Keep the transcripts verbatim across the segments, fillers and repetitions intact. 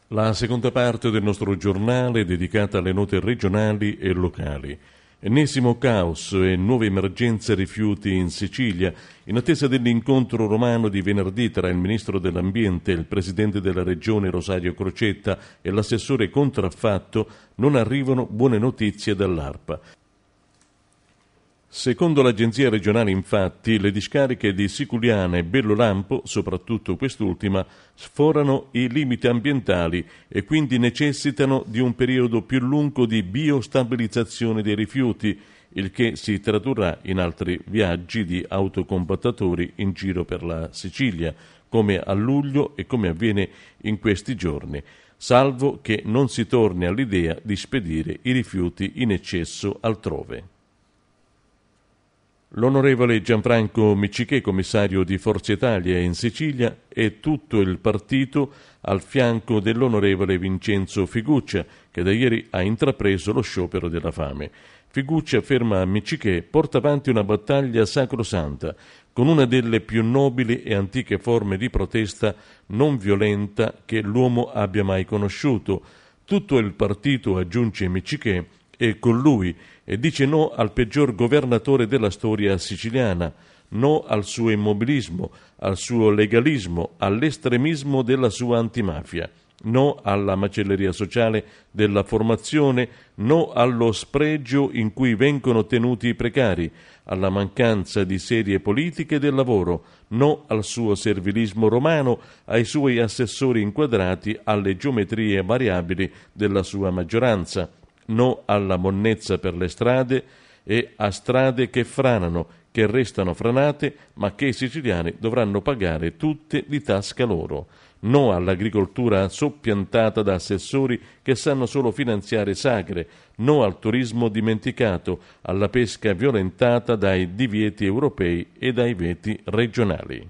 La seconda parte del nostro giornale è dedicata alle note regionali e locali. Ennesimo caos e nuove emergenze rifiuti in Sicilia. In attesa dell'incontro romano di venerdì tra il Ministro dell'Ambiente, il Presidente della Regione Rosario Crocetta e l'assessore contraffatto, non arrivano buone notizie dall'ARPA. Secondo l'agenzia regionale, infatti, le discariche di Siculiana e Bellolampo, soprattutto quest'ultima, sforano i limiti ambientali e quindi necessitano di un periodo più lungo di biostabilizzazione dei rifiuti, il che si tradurrà in altri viaggi di autocompattatori in giro per la Sicilia, come a luglio e come avviene in questi giorni, salvo che non si torni all'idea di spedire i rifiuti in eccesso altrove. L'onorevole Gianfranco Miccichè, commissario di Forza Italia in Sicilia, e tutto il partito al fianco dell'onorevole Vincenzo Figuccia, che da ieri ha intrapreso lo sciopero della fame. Figuccia, afferma Miccichè, porta avanti una battaglia sacrosanta, con una delle più nobili e antiche forme di protesta non violenta che l'uomo abbia mai conosciuto. Tutto il partito, aggiunge Miccichè, è con lui e dice no al peggior governatore della storia siciliana, no al suo immobilismo, al suo legalismo, all'estremismo della sua antimafia, no alla macelleria sociale della formazione, no allo spregio in cui vengono tenuti i precari, alla mancanza di serie politiche del lavoro, no al suo servilismo romano, ai suoi assessori inquadrati alle geometrie variabili della sua maggioranza, no alla monnezza per le strade e a strade che franano, che restano franate, ma che i siciliani dovranno pagare tutte di tasca loro. No all'agricoltura soppiantata da assessori che sanno solo finanziare sagre. No al turismo dimenticato, alla pesca violentata dai divieti europei e dai veti regionali.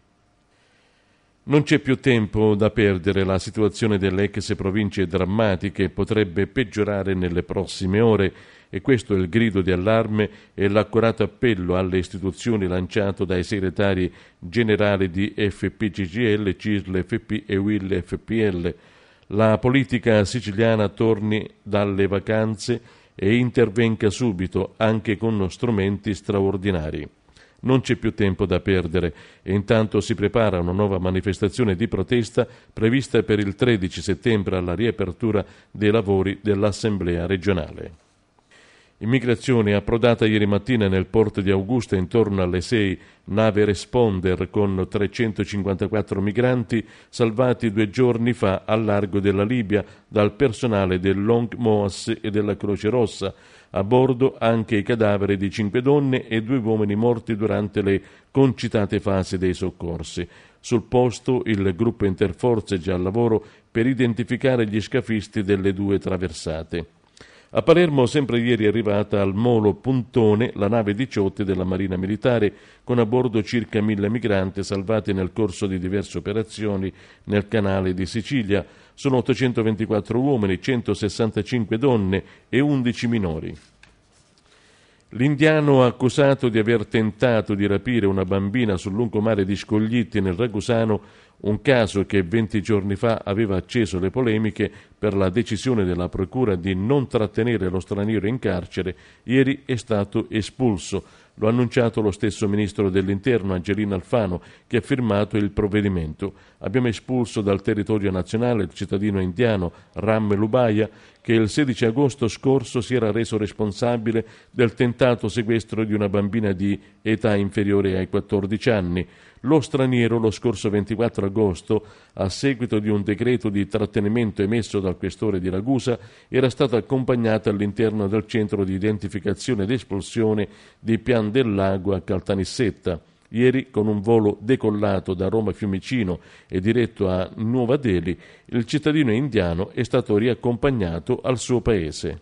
Non c'è più tempo da perdere, la situazione delle ex province è drammatica e potrebbe peggiorare nelle prossime ore e questo è il grido di allarme e l'accorato appello alle istituzioni lanciato dai segretari generali di F P C G I L, C I S L, F P e U I L F P L. La politica siciliana torni dalle vacanze e intervenga subito anche con strumenti straordinari. Non c'è più tempo da perdere e intanto si prepara una nuova manifestazione di protesta prevista per il tredici settembre alla riapertura dei lavori dell'Assemblea regionale. Immigrazione approdata ieri mattina nel porto di Augusta intorno alle sei, nave Responder con trecentocinquantaquattro migranti salvati due giorni fa al largo della Libia dal personale del Long Moas e della Croce Rossa. A bordo anche i cadaveri di cinque donne e due uomini morti durante le concitate fasi dei soccorsi. Sul posto il gruppo interforze è già al lavoro per identificare gli scafisti delle due traversate. A Palermo, sempre ieri è arrivata al molo Puntone la nave diciotto della Marina Militare, con a bordo circa mille migranti salvati nel corso di diverse operazioni nel canale di Sicilia. Sono ottocentoventiquattro uomini, centosessantacinque donne e undici minori. L'indiano accusato di aver tentato di rapire una bambina sul lungomare di Scoglitti nel Ragusano, un caso che venti giorni fa aveva acceso le polemiche per la decisione della procura di non trattenere lo straniero in carcere, ieri è stato espulso. Lo ha annunciato lo stesso ministro dell'Interno, Angelino Alfano, che ha firmato il provvedimento. Abbiamo espulso dal territorio nazionale il cittadino indiano Ram Lubaia, che il sedici agosto scorso si era reso responsabile del tentato sequestro di una bambina di età inferiore ai quattordici anni. Lo straniero, lo scorso ventiquattro agosto, a seguito di un decreto di trattenimento emesso dal questore di Ragusa, era stato accompagnato all'interno del centro di identificazione ed espulsione di Pian del Lago a Caltanissetta. Ieri, con un volo decollato da Roma Fiumicino e diretto a Nuova Delhi, il cittadino indiano è stato riaccompagnato al suo paese.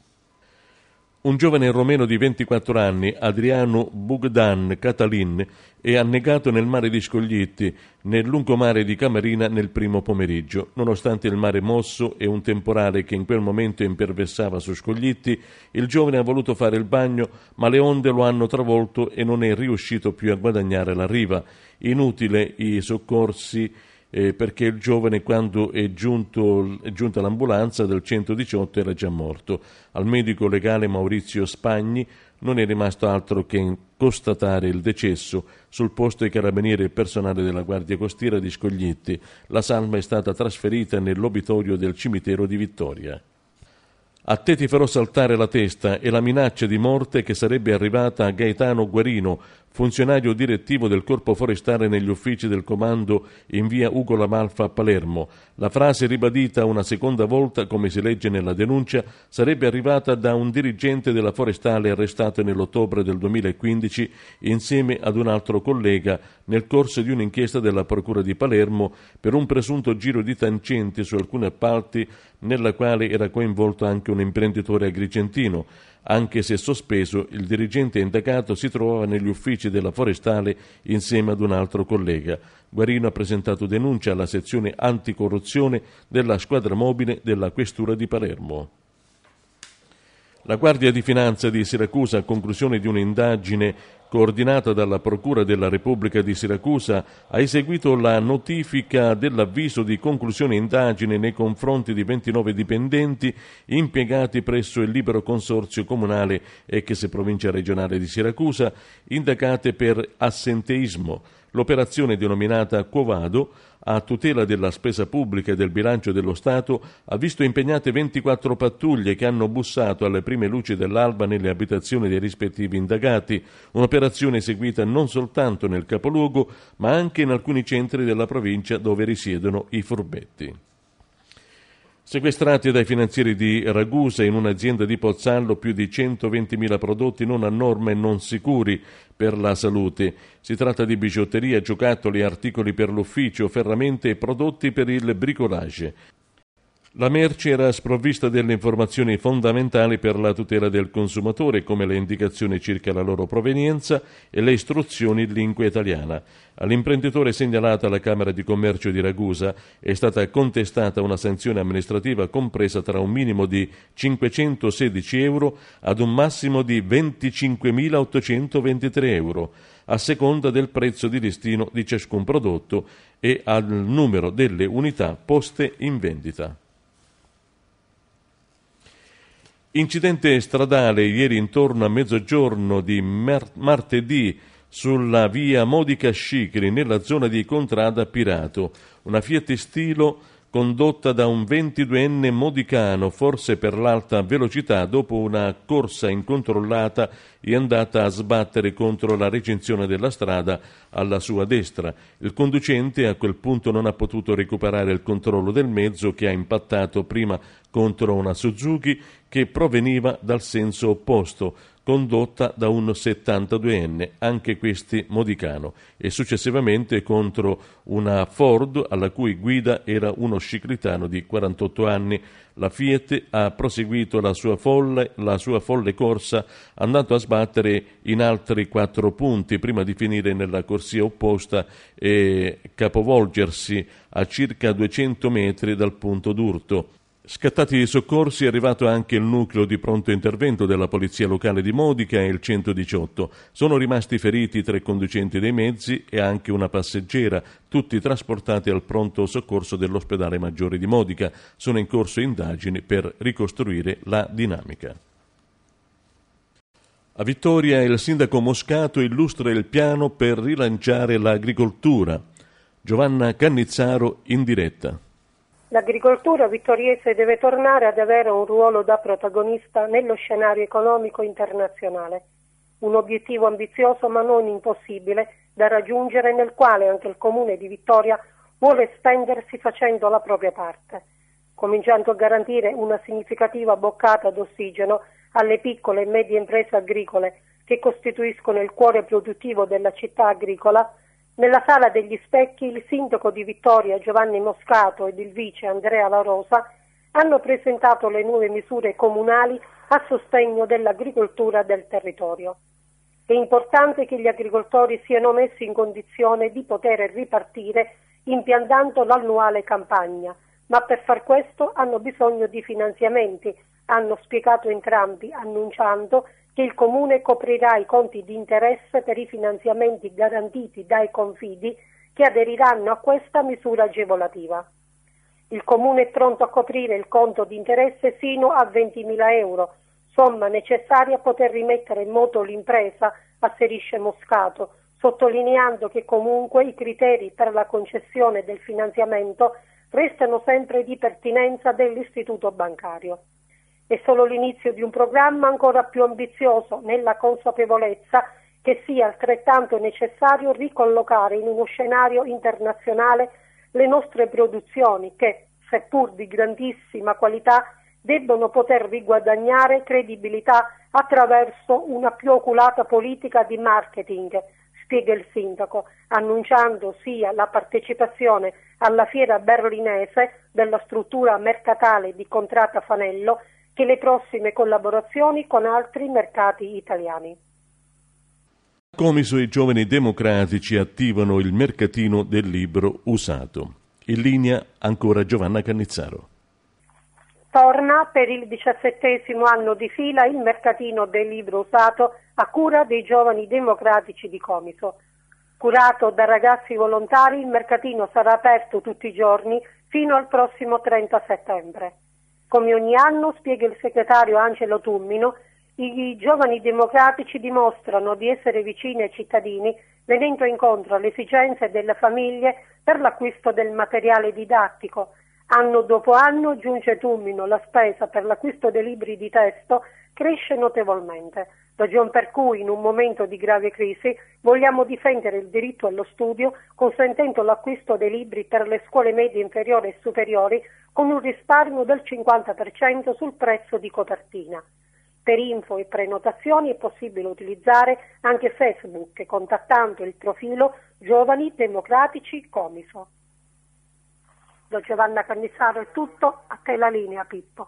Un giovane romeno di ventiquattro anni, Adriano Bogdan Catalin, è annegato nel mare di Scoglitti, nel lungomare di Camarina nel primo pomeriggio. Nonostante il mare mosso e un temporale che in quel momento imperversava su Scoglitti, il giovane ha voluto fare il bagno, ma le onde lo hanno travolto e non è riuscito più a guadagnare la riva. Inutile i soccorsi eh, perché il giovane, quando è, giunto, è giunta l'ambulanza del centodiciotto, era già morto. Al medico legale Maurizio Spagni non è rimasto altro che constatare il decesso. Sul posto i carabinieri e il personale della Guardia Costiera di Scoglietti. La salma è stata trasferita nell'obitorio del cimitero di Vittoria. A te ti farò saltare la testa è la minaccia di morte che sarebbe arrivata a Gaetano Guarino, funzionario direttivo del Corpo Forestale negli uffici del comando in via Ugo La Malfa a Palermo. La frase, ribadita una seconda volta, come si legge nella denuncia, sarebbe arrivata da un dirigente della Forestale arrestato nell'ottobre del duemilaquindici insieme ad un altro collega nel corso di un'inchiesta della Procura di Palermo per un presunto giro di tangenti su alcuni appalti nella quale era coinvolto anche un imprenditore agrigentino. Anche se sospeso, il dirigente indagato si trovava negli uffici della Forestale insieme ad un altro collega. Guarino ha presentato denuncia alla sezione anticorruzione della squadra mobile della Questura di Palermo. La Guardia di Finanza di Siracusa, a conclusione di un'indagine coordinata dalla Procura della Repubblica di Siracusa, ha eseguito la notifica dell'avviso di conclusione indagine nei confronti di ventinove dipendenti impiegati presso il libero consorzio comunale ex provincia regionale di Siracusa, indagate per assenteismo. L'operazione, denominata Quo Vado, a tutela della spesa pubblica e del bilancio dello Stato, ha visto impegnate ventiquattro pattuglie che hanno bussato alle prime luci dell'alba nelle abitazioni dei rispettivi indagati, un'operazione eseguita non soltanto nel capoluogo, ma anche in alcuni centri della provincia dove risiedono i furbetti. Sequestrati dai finanzieri di Ragusa in un'azienda di Pozzallo più di centoventimila prodotti non a norma e non sicuri per la salute. Si tratta di bigiotteria, giocattoli, articoli per l'ufficio, ferramente e prodotti per il bricolage. La merce era sprovvista delle informazioni fondamentali per la tutela del consumatore, come le indicazioni circa la loro provenienza e le istruzioni in lingua italiana. All'imprenditore segnalata alla Camera di Commercio di Ragusa è stata contestata una sanzione amministrativa compresa tra un minimo di cinquecentosedici euro ad un massimo di venticinquemilaottocentoventitré euro, a seconda del prezzo di listino di ciascun prodotto e al numero delle unità poste in vendita. Incidente stradale ieri intorno a mezzogiorno di mar- martedì sulla via Modica Scicri nella zona di Contrada Pirato. Una Fiat Stilo condotta da un ventiduenne modicano, forse per l'alta velocità, dopo una corsa incontrollata è andata a sbattere contro la recinzione della strada alla sua destra. Il conducente a quel punto non ha potuto recuperare il controllo del mezzo, che ha impattato prima contro una Suzuki che proveniva dal senso opposto, condotta da un settantaduenne, anche questi modicano, e successivamente contro una Ford alla cui guida era uno sciclitano di quarantotto anni. La Fiat ha proseguito la sua folle, la sua folle corsa, andando a sbattere in altri quattro punti prima di finire nella corsia opposta e capovolgersi a circa duecento metri dal punto d'urto. Scattati i soccorsi è arrivato anche il nucleo di pronto intervento della Polizia Locale di Modica e il centodiciotto. Sono rimasti feriti tre conducenti dei mezzi e anche una passeggera, tutti trasportati al pronto soccorso dell'ospedale Maggiore di Modica. Sono in corso indagini per ricostruire la dinamica. A Vittoria il sindaco Moscato illustra il piano per rilanciare l'agricoltura. Giovanna Cannizzaro in diretta. L'agricoltura vittoriese deve tornare ad avere un ruolo da protagonista nello scenario economico internazionale, un obiettivo ambizioso ma non impossibile da raggiungere, nel quale anche il Comune di Vittoria vuole spendersi facendo la propria parte, cominciando a garantire una significativa boccata d'ossigeno alle piccole e medie imprese agricole che costituiscono il cuore produttivo della città agricola. Nella Sala degli Specchi il sindaco di Vittoria Giovanni Moscato ed il vice Andrea La Rosa hanno presentato le nuove misure comunali a sostegno dell'agricoltura del territorio. È importante che gli agricoltori siano messi in condizione di poter ripartire impiantando l'annuale campagna, ma per far questo hanno bisogno di finanziamenti, hanno spiegato entrambi, annunciando che il Comune coprirà i conti di interesse per i finanziamenti garantiti dai confidi che aderiranno a questa misura agevolativa. Il Comune è pronto a coprire il conto di interesse sino a ventimila euro, somma necessaria a poter rimettere in moto l'impresa, asserisce Moscato, sottolineando che comunque i criteri per la concessione del finanziamento restano sempre di pertinenza dell'istituto bancario. È solo l'inizio di un programma ancora più ambizioso, nella consapevolezza che sia altrettanto necessario ricollocare in uno scenario internazionale le nostre produzioni che, seppur di grandissima qualità, debbono poter riguadagnare credibilità attraverso una più oculata politica di marketing, spiega il sindaco, annunciando sia la partecipazione alla fiera berlinese della struttura mercatale di Contrata Fanello che le prossime collaborazioni con altri mercati italiani. Comiso e i giovani democratici attivano il mercatino del libro usato. In linea ancora Giovanna Cannizzaro. Torna per il diciassettesimo anno di fila il mercatino del libro usato a cura dei giovani democratici di Comiso. Curato da ragazzi volontari, il mercatino sarà aperto tutti i giorni fino al prossimo trenta settembre. Come ogni anno, spiega il segretario Angelo Tummino, i giovani democratici dimostrano di essere vicini ai cittadini, venendo incontro alle esigenze delle famiglie per l'acquisto del materiale didattico. Anno dopo anno, giunge Tummino, la spesa per l'acquisto dei libri di testo cresce notevolmente, ragion per cui in un momento di grave crisi vogliamo difendere il diritto allo studio consentendo l'acquisto dei libri per le scuole medie inferiori e superiori con un risparmio del cinquanta per cento sul prezzo di copertina. Per info e prenotazioni è possibile utilizzare anche Facebook contattando il profilo Giovani Democratici Comiso. Da Giovanna Cannizzaro è tutto, a te la linea Pippo.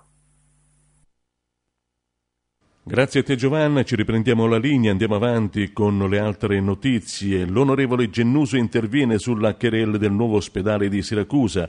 Grazie a te Giovanna, ci riprendiamo la linea, andiamo avanti con le altre notizie. L'onorevole Gennuso interviene sulla querela del nuovo ospedale di Siracusa.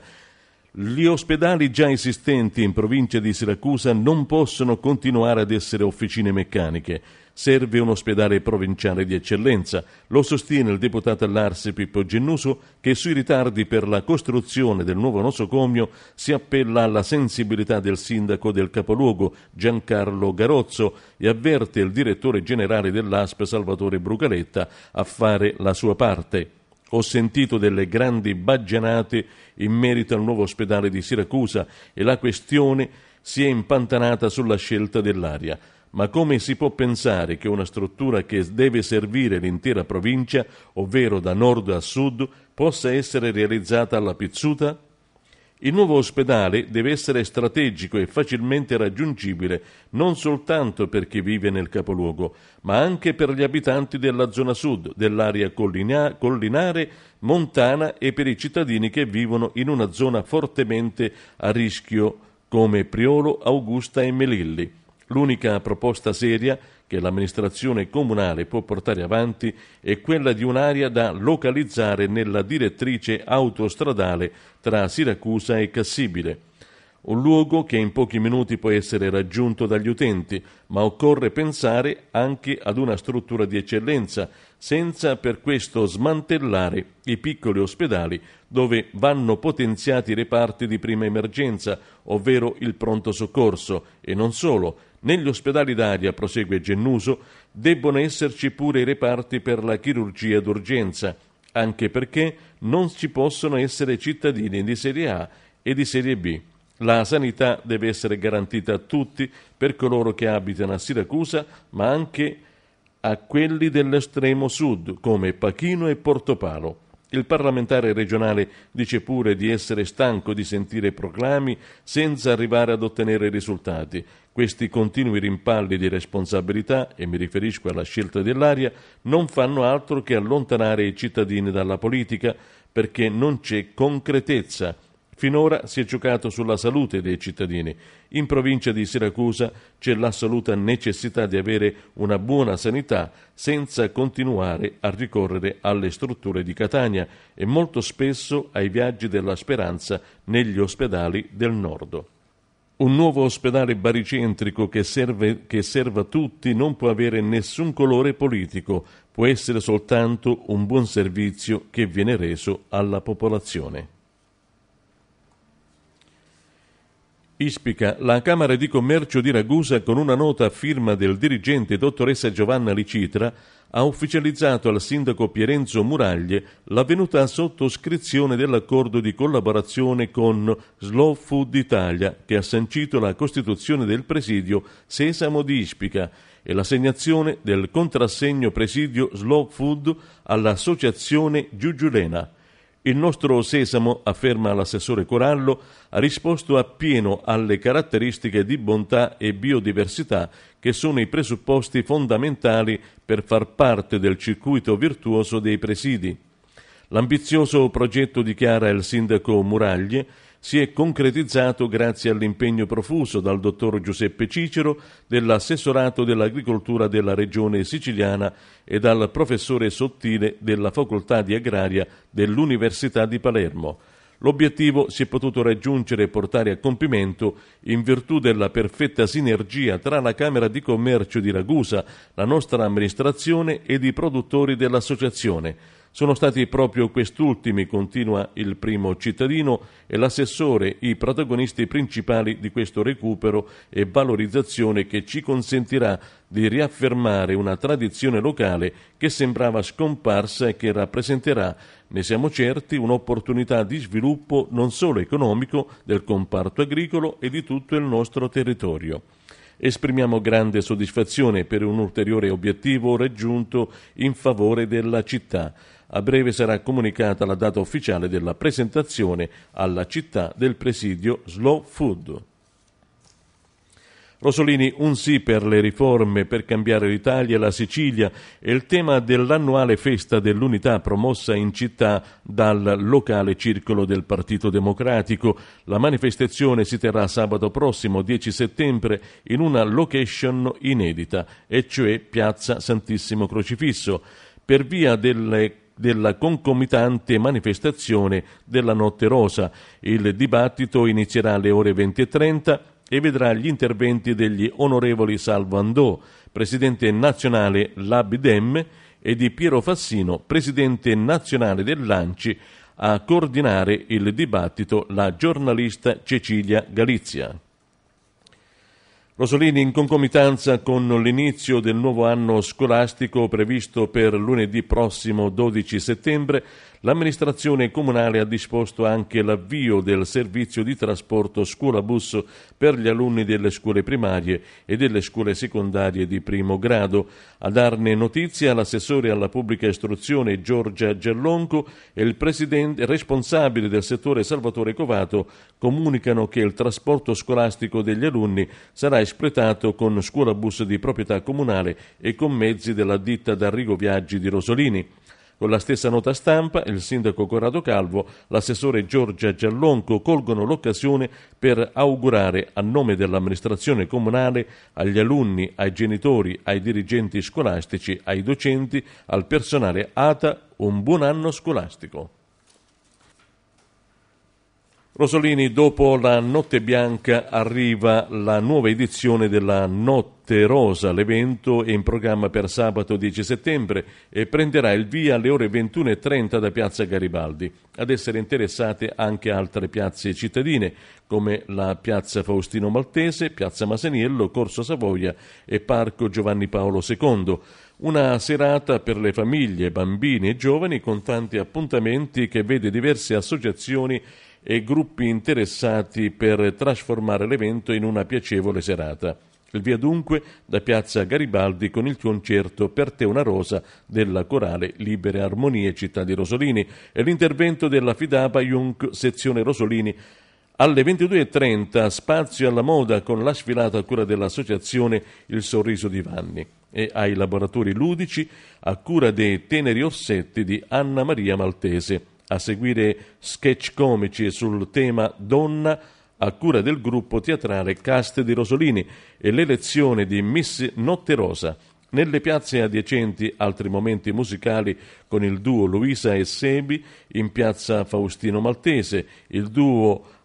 Gli ospedali già esistenti in provincia di Siracusa non possono continuare ad essere officine meccaniche. Serve un ospedale provinciale di eccellenza. Lo sostiene il deputato all'Arse Pippo Gennuso, che sui ritardi per la costruzione del nuovo nosocomio si appella alla sensibilità del sindaco del capoluogo Giancarlo Garozzo e avverte il direttore generale dell'A S P Salvatore Brugaletta a fare la sua parte. Ho sentito delle grandi baggianate in merito al nuovo ospedale di Siracusa e la questione si è impantanata sulla scelta dell'area. Ma come si può pensare che una struttura che deve servire l'intera provincia, ovvero da nord a sud, possa essere realizzata alla pizzuta? Il nuovo ospedale deve essere strategico e facilmente raggiungibile non soltanto per chi vive nel capoluogo, ma anche per gli abitanti della zona sud, dell'area collina- collinare, montana e per i cittadini che vivono in una zona fortemente a rischio come Priolo, Augusta e Melilli. L'unica proposta seria che l'amministrazione comunale può portare avanti è quella di un'area da localizzare nella direttrice autostradale tra Siracusa e Cassibile. Un luogo che in pochi minuti può essere raggiunto dagli utenti, ma occorre pensare anche ad una struttura di eccellenza, senza per questo smantellare i piccoli ospedali dove vanno potenziati i reparti di prima emergenza, ovvero il pronto soccorso, e non solo. Negli ospedali d'aria, prosegue Gennuso, debbono esserci pure i reparti per la chirurgia d'urgenza, anche perché non ci possono essere cittadini di serie A e di serie B. La sanità deve essere garantita a tutti, per coloro che abitano a Siracusa, ma anche a quelli dell'estremo sud, come Pachino e Portopalo. Il parlamentare regionale dice pure di essere stanco di sentire proclami senza arrivare ad ottenere risultati. Questi continui rimpalli di responsabilità, e mi riferisco alla scelta dell'area, non fanno altro che allontanare i cittadini dalla politica, perché non c'è concretezza. Finora si è giocato sulla salute dei cittadini. In provincia di Siracusa c'è l'assoluta necessità di avere una buona sanità senza continuare a ricorrere alle strutture di Catania e molto spesso ai viaggi della speranza negli ospedali del nord. Un nuovo ospedale baricentrico che, serve, che serva tutti non può avere nessun colore politico, può essere soltanto un buon servizio che viene reso alla popolazione. Ispica, la Camera di Commercio di Ragusa, con una nota a firma del dirigente dottoressa Giovanna Licitra, ha ufficializzato al sindaco Pierenzo Muraglie l'avvenuta sottoscrizione dell'accordo di collaborazione con Slow Food Italia, che ha sancito la costituzione del presidio Sesamo di Ispica e l'assegnazione del contrassegno presidio Slow Food all'associazione Giugiulena. Il nostro Sesamo, afferma l'assessore Corallo, ha risposto appieno alle caratteristiche di bontà e biodiversità che sono i presupposti fondamentali per far parte del circuito virtuoso dei presidi. L'ambizioso progetto, dichiara il sindaco Muraglie, si è concretizzato grazie all'impegno profuso dal dottor Giuseppe Cicero dell'assessorato dell'agricoltura della regione siciliana e dal professore Sottile della facoltà di agraria dell'Università di Palermo. L'obiettivo si è potuto raggiungere e portare a compimento in virtù della perfetta sinergia tra la Camera di Commercio di Ragusa, la nostra amministrazione ed i produttori dell'associazione. Sono stati proprio quest'ultimi, continua il primo cittadino, e l'assessore i protagonisti principali di questo recupero e valorizzazione che ci consentirà di riaffermare una tradizione locale che sembrava scomparsa e che rappresenterà, ne siamo certi, un'opportunità di sviluppo non solo economico del comparto agricolo e di tutto il nostro territorio. Esprimiamo grande soddisfazione per un ulteriore obiettivo raggiunto in favore della città. A breve sarà comunicata la data ufficiale della presentazione alla città del presidio Slow Food. Rosolini, un sì per le riforme per cambiare l'Italia e la Sicilia è il tema dell'annuale festa dell'unità promossa in città dal locale circolo del Partito Democratico. La manifestazione si terrà sabato prossimo, dieci settembre, in una location inedita, e cioè Piazza Santissimo Crocifisso, per via delle della concomitante manifestazione della Notte Rosa. Il dibattito inizierà alle ore venti e trenta e vedrà gli interventi degli onorevoli Salvo Andò, presidente nazionale l'Abidem, e di Piero Fassino, presidente nazionale dell'Anci. A coordinare il dibattito la giornalista Cecilia Galizia. Rosolini, in concomitanza con l'inizio del nuovo anno scolastico previsto per lunedì prossimo dodici settembre, l'amministrazione comunale ha disposto anche l'avvio del servizio di trasporto scuola-bus per gli alunni delle scuole primarie e delle scuole secondarie di primo grado. A darne notizia l'assessore alla pubblica istruzione Giorgia Giallonco e il presidente responsabile del settore Salvatore Covato comunicano che il trasporto scolastico degli alunni sarà espletato con scuola-bus di proprietà comunale e con mezzi della ditta D'Arrigo Viaggi di Rosolini. Con la stessa nota stampa, il sindaco Corrado Calvo, l'assessore Giorgia Giallonco colgono l'occasione per augurare a nome dell'amministrazione comunale agli alunni, ai genitori, ai dirigenti scolastici, ai docenti, al personale A T A un buon anno scolastico. Rosolini, dopo la Notte Bianca arriva la nuova edizione della Notte Rosa. L'evento è in programma per sabato dieci settembre e prenderà il via alle ore ventuno e trenta da Piazza Garibaldi. Ad essere interessate anche altre piazze cittadine come la Piazza Faustino Maltese, Piazza Masaniello, Corso Savoia e Parco Giovanni Paolo secondo. Una serata per le famiglie, bambini e giovani con tanti appuntamenti che vede diverse associazioni e gruppi interessati per trasformare l'evento in una piacevole serata. Il via dunque da Piazza Garibaldi con il concerto Per te una rosa della corale Libere Armonie Città di Rosolini e l'intervento della Fidapa Jung sezione Rosolini. Alle ventidue e trenta spazio alla moda con la sfilata a cura dell'associazione Il Sorriso di Vanni e ai laboratori ludici a cura dei Teneri Orsetti di Anna Maria Maltese. A seguire sketch comici sul tema Donna a cura del gruppo teatrale Cast di Rosolini e l'elezione di Miss Notte Rosa. Nelle piazze adiacenti altri momenti musicali con il duo Luisa e Sebi in piazza Faustino Maltese, il duo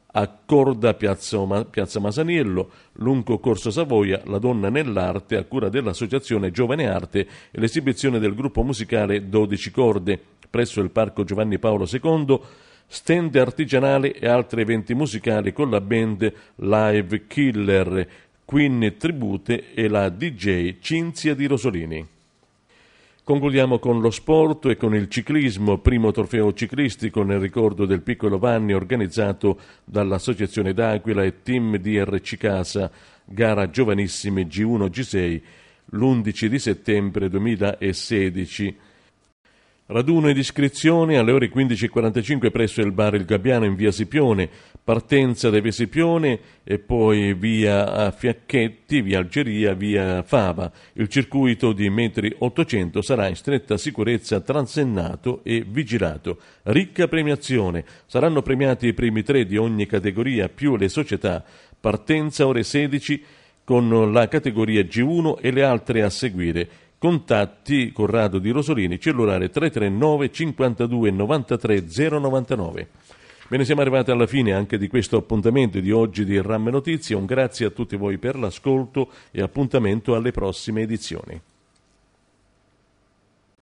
Accorda Piazza, Piazza Masaniello, lungo Corso Savoia, La donna nell'arte a cura dell'Associazione Giovane Arte e l'esibizione del gruppo musicale dodici corde presso il Parco Giovanni Paolo secondo, stand artigianale e altri eventi musicali con la band Live Killer, Queen Tribute e la D J Cinzia Di Rosolini. Concludiamo con lo sport e con il ciclismo, primo trofeo ciclistico nel ricordo del piccolo Vanni organizzato dall'Associazione d'Aquila e Team D R C Casa, gara giovanissime G uno G sei, l'undici di settembre duemilasedici. Raduno ed iscrizioni alle ore quindici e quarantacinque presso il bar Il Gabbiano in via Sipione, partenza da via Sipione e poi via Fiacchetti, via Algeria, via Fava. Il circuito di metri ottocento sarà in stretta sicurezza transennato e vigilato. Ricca premiazione, saranno premiati i primi tre di ogni categoria più le società. Partenza ore sedici con la categoria G uno e le altre a seguire. Contatti Corrado Di Rosolini, cellulare tre tre nove cinquantadue novantatré zero novantanove. Bene, siamo arrivati alla fine anche di questo appuntamento di oggi di RAM Notizie. Un grazie a tutti voi per l'ascolto e appuntamento alle prossime edizioni.